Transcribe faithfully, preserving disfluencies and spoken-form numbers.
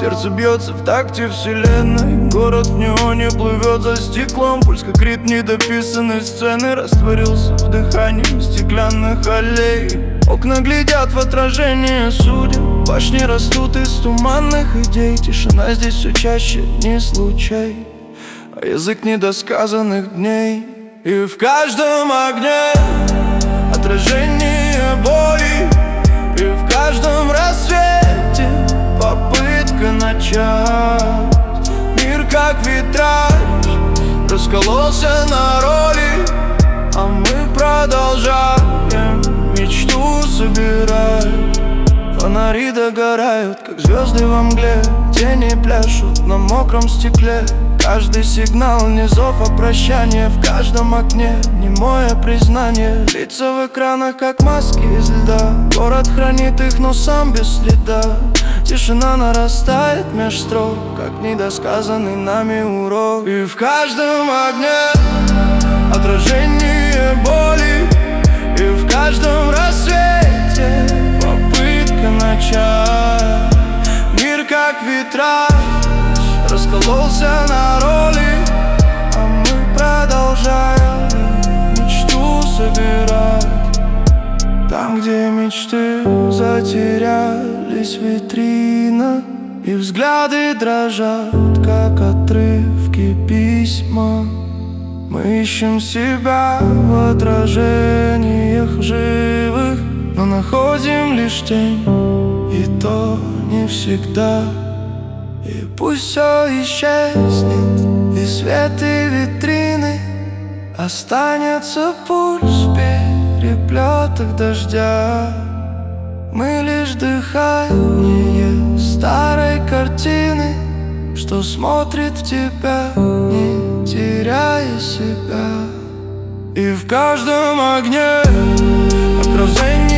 Сердце бьется в такте вселенной. Город в неоне плывет за стеклом. Пульс как ритм недописанной сцены. Растворился в дыхании стеклянных аллей. Окна глядят в отражение судеб. Башни растут из туманных идей. Тишина здесь все чаще, не случай, а язык недосказанных дней. И в каждом огне отражение боли, и в каждом рассвете попытка начать. Мир как витраж раскололся на роли, а мы продолжаем мечту собирать. Фонари догорают, как звезды во мгле. Тени пляшут на мокром стекле. Каждый сигнал не зов, а прощание. В каждом окне немое признание. Лица в экранах, как маски из льда. Город хранит их, но сам без следа. Тишина нарастает меж строк, как недосказанный нами урок. И в каждом огне отражение боли, и в каждом рассвете попытка начать. Мир как витраж раскололся на роли, а мы продолжаем мечту собирать. Там, где мечты затерялись в витринах, и взгляды дрожат, как отрывки письма. Мы ищем себя в отражениях живых, но находим лишь тень, и то не всегда. И пусть все исчезнет, и свет, и витрины, останется пульс в переплетах дождя. Мы лишь дыхание старой картины, что смотрит в тебя, не теряя себя. И в каждом огне отражение